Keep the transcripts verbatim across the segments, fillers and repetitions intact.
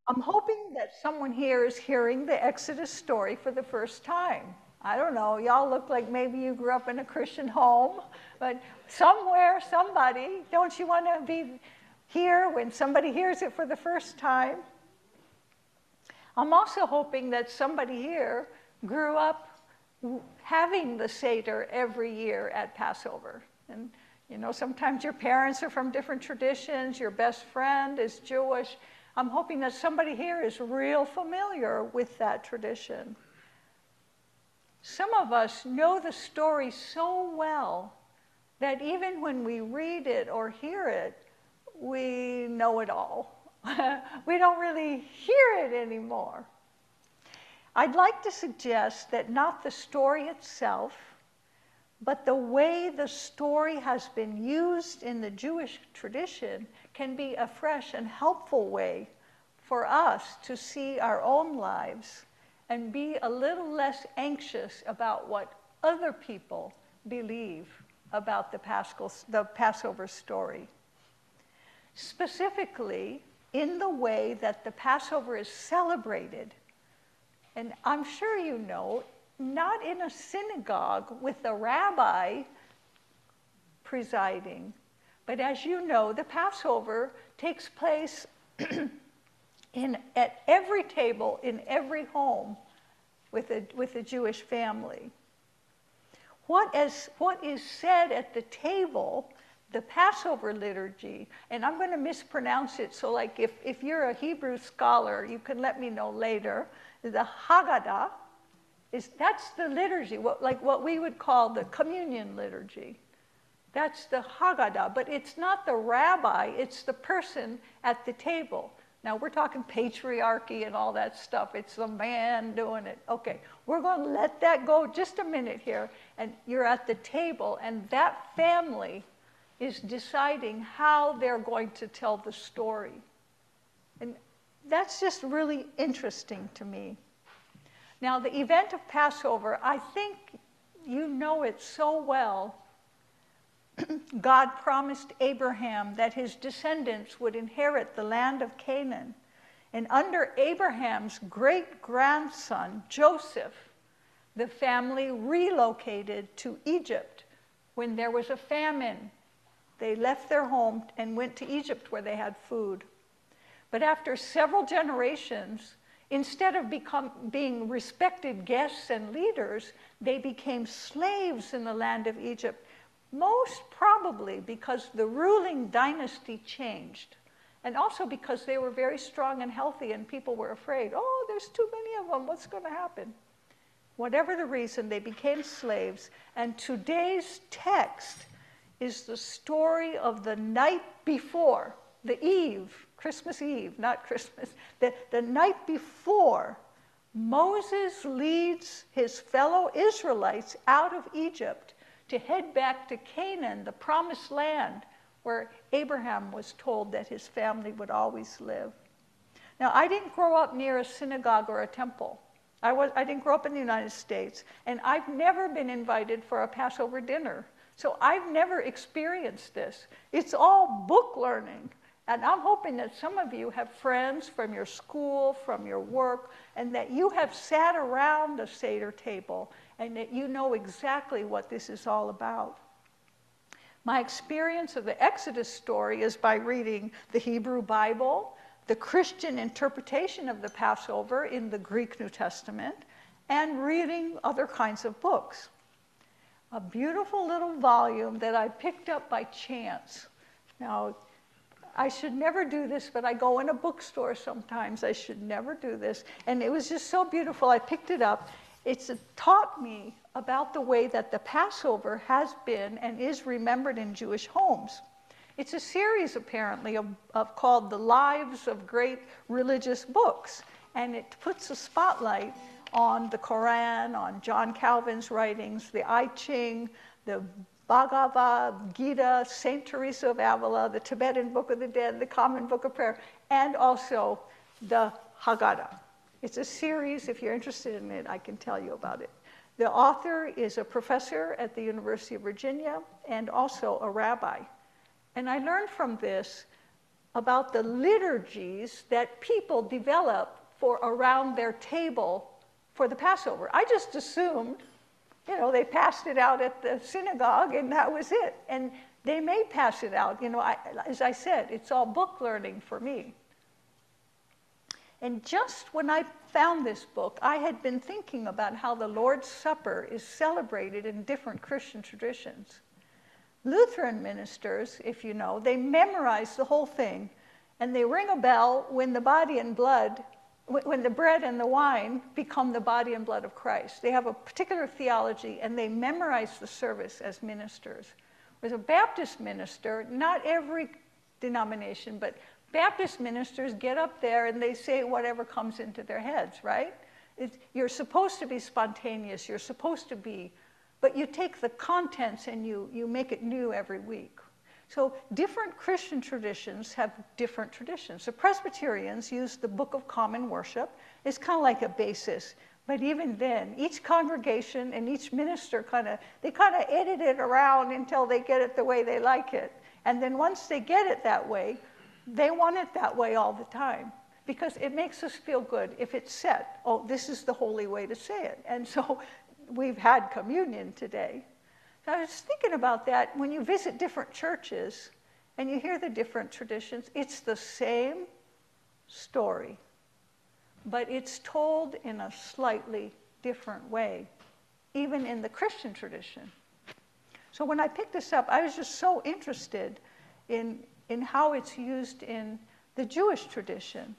I'm hoping that someone here is hearing the Exodus story for the first time. I don't know, y'all look like maybe you grew up in a Christian home, but somewhere, somebody, don't you want to be here when somebody hears it for the first time? I'm also hoping that somebody here grew up having the Seder every year at Passover. And you know, sometimes your parents are from different traditions, your best friend is Jewish. I'm hoping that somebody here is real familiar with that tradition. Some of us know the story so well that even when we read it or hear it, we know it all. We don't really hear it anymore. I'd like to suggest that not the story itself, but the way the story has been used in the Jewish tradition can be a fresh and helpful way for us to see our own lives and be a little less anxious about what other people believe about the Paschal, the Passover story. Specifically, in the way that the Passover is celebrated. And I'm sure you know, not in a synagogue with a rabbi presiding, but as you know, the Passover takes place in, at every table in every home with a, with a Jewish family. What is, what is said at the table, the Passover liturgy, and I'm going to mispronounce it, so like if, if you're a Hebrew scholar, you can let me know later. The Haggadah, is, that's the liturgy, what, like what we would call the communion liturgy. That's the Haggadah, but it's not the rabbi, it's the person at the table. Now we're talking patriarchy and all that stuff. It's the man doing it. Okay, we're going to let that go just a minute here, and you're at the table, and that family is deciding how they're going to tell the story. And that's just really interesting to me. Now, the event of Passover, I think you know it so well. God promised Abraham that his descendants would inherit the land of Canaan. And under Abraham's great-grandson, Joseph, the family relocated to Egypt when there was a famine. They left their home and went to Egypt where they had food. But after several generations, instead of become, being respected guests and leaders, they became slaves in the land of Egypt, most probably because the ruling dynasty changed, and also because they were very strong and healthy and people were afraid, oh, there's too many of them, what's going to happen? Whatever the reason, they became slaves, and today's text is the story of the night before, the eve, Christmas Eve, not Christmas, the, the night before Moses leads his fellow Israelites out of Egypt to head back to Canaan, the promised land, where Abraham was told that his family would always live. Now, I didn't grow up near a synagogue or a temple. I, was, I didn't grow up in the United States, and I've never been invited for a Passover dinner. So I've never experienced this. It's all book learning. And I'm hoping that some of you have friends from your school, from your work, and that you have sat around the Seder table and that you know exactly what this is all about. My experience of the Exodus story is by reading the Hebrew Bible, the Christian interpretation of the Passover in the Greek New Testament, and reading other kinds of books. A beautiful little volume that I picked up by chance. Now, I should never do this, but I go in a bookstore sometimes. I should never do this. And it was just so beautiful. I picked it up. It's taught me about the way that the Passover has been and is remembered in Jewish homes. It's a series, apparently, of, of called The Lives of Great Religious Books. And it puts a spotlight on the Quran, on John Calvin's writings, the I Ching, the Bhagavad Gita, Saint Teresa of Avila, the Tibetan Book of the Dead, the Common Book of Prayer, and also the Haggadah. It's a series. If you're interested in it, I can tell you about it. The author is a professor at the University of Virginia and also a rabbi. And I learned from this about the liturgies that people develop for around their table for the Passover. I just assumed, you know, they passed it out at the synagogue and that was it. And they may pass it out. You know, I, as I said, it's all book learning for me. And just when I found this book, I had been thinking about how the Lord's Supper is celebrated in different Christian traditions. Lutheran ministers, if you know, they memorize the whole thing, and they ring a bell when the body and blood, when the bread and the wine become the body and blood of Christ. They have a particular theology, and they memorize the service as ministers. Whereas a Baptist minister, not every denomination, but Baptist ministers get up there and they say whatever comes into their heads, right? It's, you're supposed to be spontaneous, you're supposed to be, but you take the contents and you, you make it new every week. So different Christian traditions have different traditions. The Presbyterians use the Book of Common Worship. It's kind of like a basis. But even then, each congregation and each minister kind of, they kind of edit it around until they get it the way they like it. And then once they get it that way, they want it that way all the time because it makes us feel good if it's set. Oh, this is the holy way to say it. And so we've had communion today. So I was thinking about that. When you visit different churches and you hear the different traditions, it's the same story, but it's told in a slightly different way, even in the Christian tradition. So when I picked this up, I was just so interested in in how it's used in the Jewish tradition.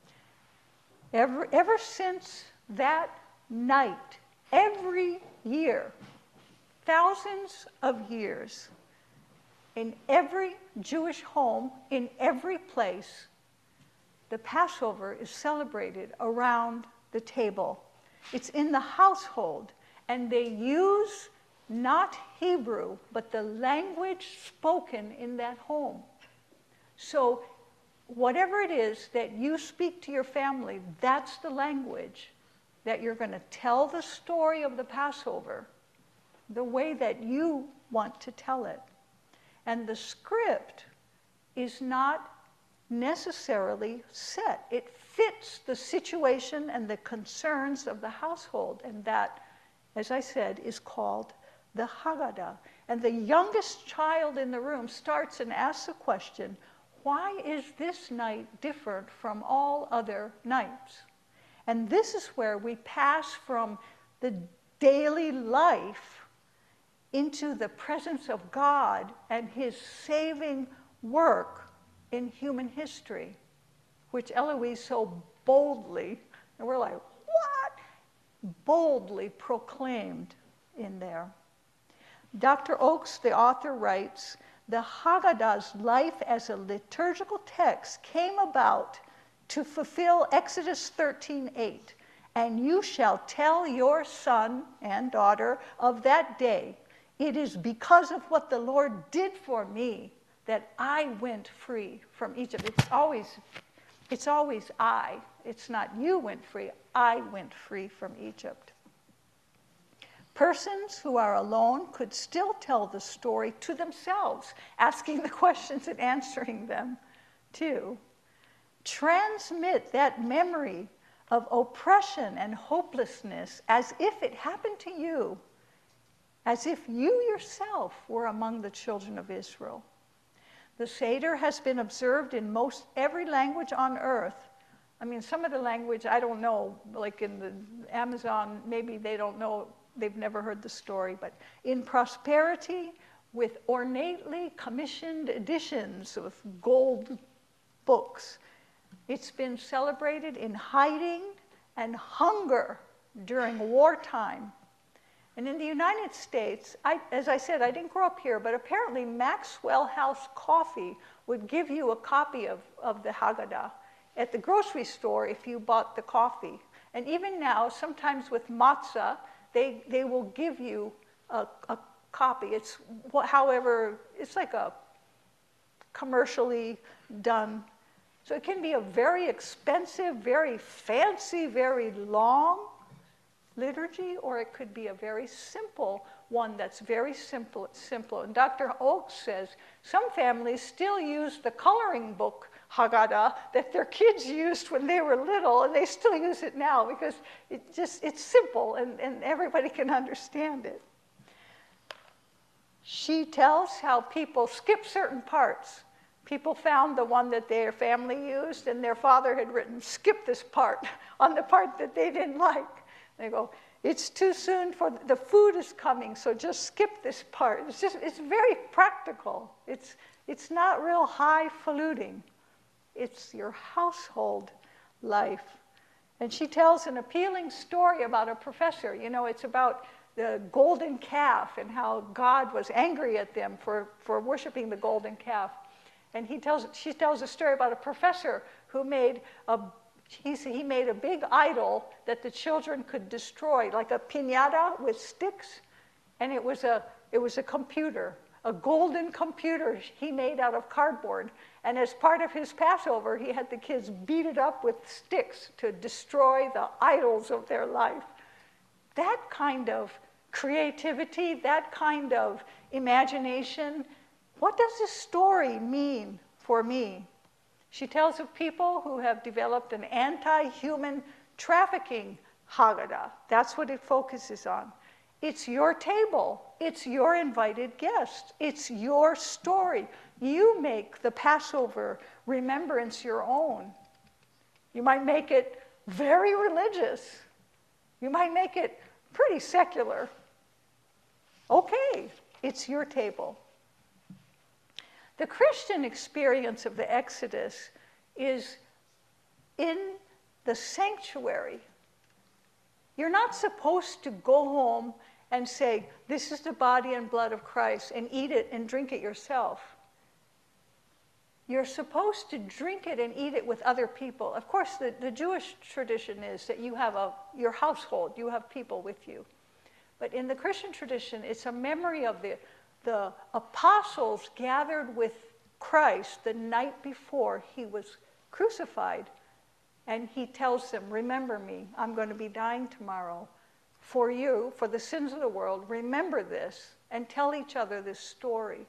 Ever, ever since that night, every year, thousands of years, in every Jewish home, in every place, the Passover is celebrated around the table. It's in the household, and they use not Hebrew, but the language spoken in that home. So whatever it is that you speak to your family, that's the language that you're going to tell the story of the Passover, the way that you want to tell it. And the script is not necessarily set. It fits the situation and the concerns of the household, and that, as I said, is called the Haggadah. And the youngest child in the room starts and asks a question, why is this night different from all other nights? And this is where we pass from the daily life into the presence of God and his saving work in human history, which Eloise so boldly, and we're like, what? Boldly proclaimed in there. Doctor Oakes, the author, writes, the Haggadah's life as a liturgical text came about to fulfill Exodus thirteen eight. And you shall tell your son and daughter of that day, it is because of what the Lord did for me that I went free from Egypt. It's always, it's always I. It's not you went free, I went free from Egypt. Persons who are alone could still tell the story to themselves, asking the questions and answering them too. Transmit that memory of oppression and hopelessness as if it happened to you, as if you yourself were among the children of Israel. The Seder has been observed in most every language on earth. I mean, some of the language I don't know, like in the Amazon, maybe they don't know, they've never heard the story, but in prosperity with ornately commissioned editions of gold books. It's been celebrated in hiding and hunger during wartime. And in the United States, I, as I said, I didn't grow up here, but apparently Maxwell House Coffee would give you a copy of, of the Haggadah at the grocery store if you bought the coffee. And even now, sometimes with matzah, They, they will give you a, a copy. It's however, it's like a commercially done. So it can be a very expensive, very fancy, very long liturgy, or it could be a very simple one that's very simple. simple. And Doctor Oakes says some families still use the coloring book Haggadah that their kids used when they were little, and they still use it now because it just, it's simple and, and everybody can understand it. She tells how people skip certain parts. People found the one that their family used, and their father had written, skip this part, on the part that they didn't like. They go, it's too soon for, the food is coming, so just skip this part. It's just, it's very practical. It's, it's not real highfalutin. It's your household life. And she tells an appealing story about a professor. You know, it's about the golden calf and how God was angry at them for, for worshiping the golden calf. And he tells, she tells a story about a professor who made a, he, he made a big idol that the children could destroy, like a piñata with sticks. And it was a, it was a computer, a golden computer he made out of cardboard. And as part of his Passover, he had the kids beat it up with sticks to destroy the idols of their life. That kind of creativity, that kind of imagination, what does this story mean for me? She tells of people who have developed an anti-human trafficking Haggadah. That's what it focuses on. It's your table. It's your invited guest. It's your story. You make the Passover remembrance your own. You might make it very religious. You might make it pretty secular. Okay, it's your table. The Christian experience of the Exodus is in the sanctuary. You're not supposed to go home and say, this is the body and blood of Christ, and eat it and drink it yourself. You're supposed to drink it and eat it with other people. Of course, the, the Jewish tradition is that you have a, your household, you have people with you. But in the Christian tradition, it's a memory of the, the apostles gathered with Christ the night before he was crucified. And he tells them, remember me, I'm going to be dying tomorrow. For you, for the sins of the world, remember this and tell each other this story.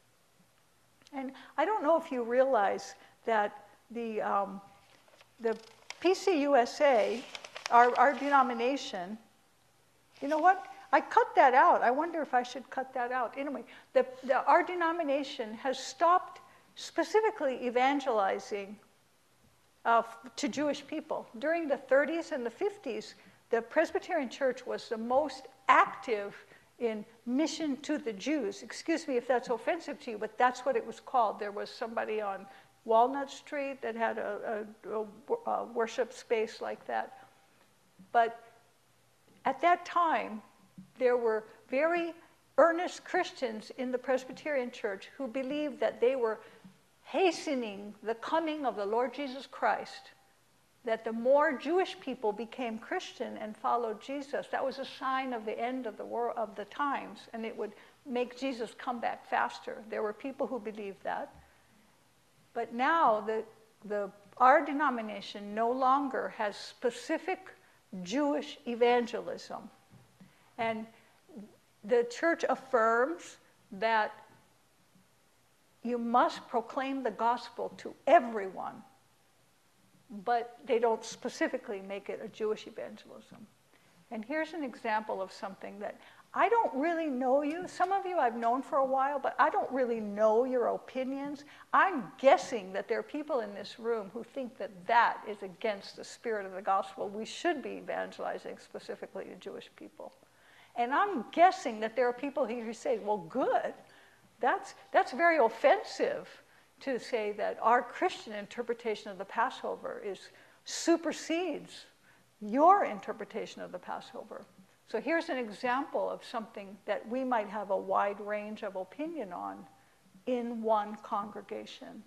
And I don't know if you realize that the, um, the P C U S A, our, our denomination, you know what? I cut that out. I wonder if I should cut that out. Anyway, the, the, our denomination has stopped specifically evangelizing uh, to Jewish people. During the thirties and the fifties, the Presbyterian Church was the most active in mission to the Jews. Excuse me if that's offensive to you, but that's what it was called. There was somebody on Walnut Street that had a, a, a worship space like that. But at that time, there were very earnest Christians in the Presbyterian Church who believed that they were hastening the coming of the Lord Jesus Christ, that the more Jewish people became Christian and followed Jesus, that was a sign of the end of the world, of the times, and it would make Jesus come back faster. There were people who believed that. But now the, the, our denomination no longer has specific Jewish evangelism. And the church affirms that you must proclaim the gospel to everyone, but they don't specifically make it a Jewish evangelism. And here's an example of something that I don't really know you. Some of you I've known for a while, but I don't really know your opinions. I'm guessing that there are people in this room who think that that is against the spirit of the gospel. We should be evangelizing specifically to Jewish people. And I'm guessing that there are people here who say, well, good. That's, that's very offensive to say that our Christian interpretation of the Passover is supersedes your interpretation of the Passover. So here's an example of something that we might have a wide range of opinion on in one congregation.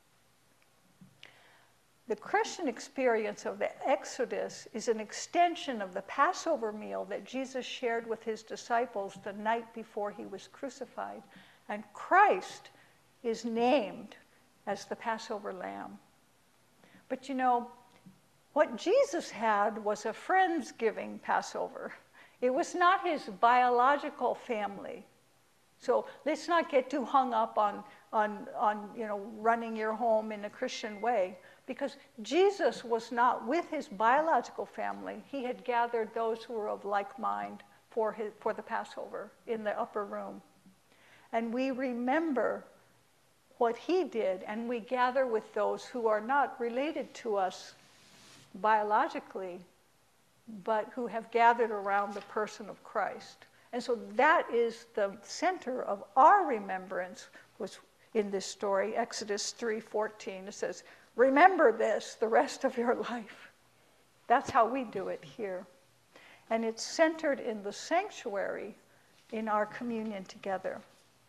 The Christian experience of the Exodus is an extension of the Passover meal that Jesus shared with his disciples the night before he was crucified. And Christ is named as the Passover lamb. But you know, what Jesus had was a Friendsgiving Passover. It was not his biological family. So let's not get too hung up on on, on you know, running your home in a Christian way. Because Jesus was not with his biological family. He had gathered those who were of like mind for, his, for the Passover in the upper room. And we remember what he did, and we gather with those who are not related to us biologically, but who have gathered around the person of Christ. And so that is the center of our remembrance, was in this story, Exodus three fourteen. It says, remember this the rest of your life. That's how we do it here. And it's centered in the sanctuary in our communion together.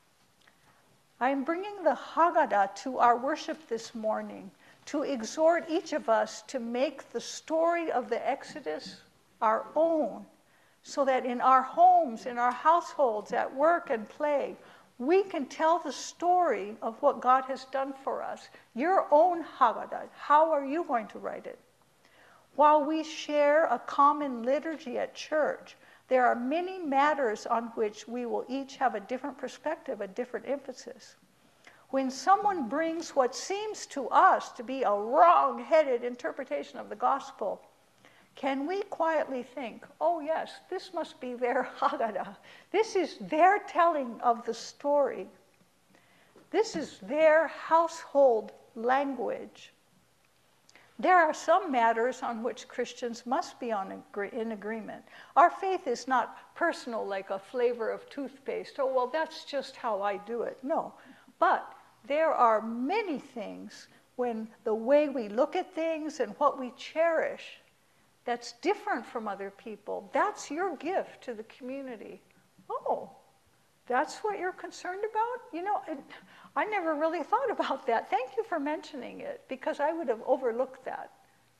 I am bringing the Haggadah to our worship this morning to exhort each of us to make the story of the Exodus our own, so that in our homes, in our households, at work and play, we can tell the story of what God has done for us. Your own Haggadah. How are you going to write it? While we share a common liturgy at church, there are many matters on which we will each have a different perspective, a different emphasis. When someone brings what seems to us to be a wrong-headed interpretation of the gospel, can we quietly think, oh yes, this must be their Haggadah. This is their telling of the story. This is their household language. There are some matters on which Christians must be on agree- in agreement. Our faith is not personal like a flavor of toothpaste. Oh, well, that's just how I do it. No. But there are many things when the way we look at things and what we cherish that's different from other people. That's your gift to the community. Oh, that's what you're concerned about? You know, it, I never really thought about that. Thank you for mentioning it, because I would have overlooked that.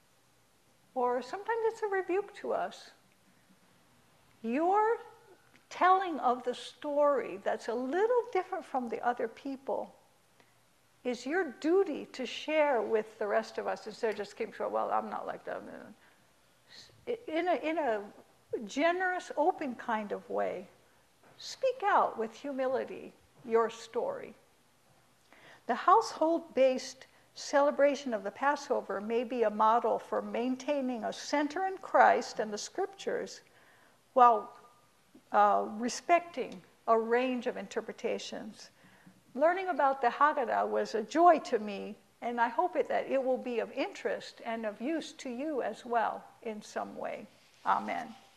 Or sometimes it's a rebuke to us. Your telling of the story that's a little different from the other people is your duty to share with the rest of us, instead of just keeping saying, well, I'm not like that. In a, in a generous, open kind of way, speak out with humility your story. The household-based celebration of the Passover may be a model for maintaining a center in Christ and the Scriptures while uh, respecting a range of interpretations. Learning about the Haggadah was a joy to me, and I hope it, that it will be of interest and of use to you as well in some way. Amen.